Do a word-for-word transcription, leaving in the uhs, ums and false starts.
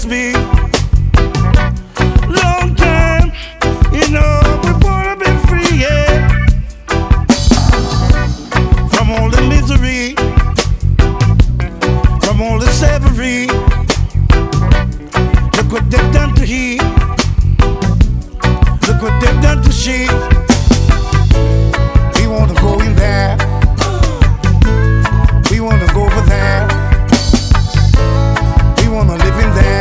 me. Long time, you know, we wanna be free, yeah. From all the misery, from all the slavery. Look what they've done to he. Look what they've done to she.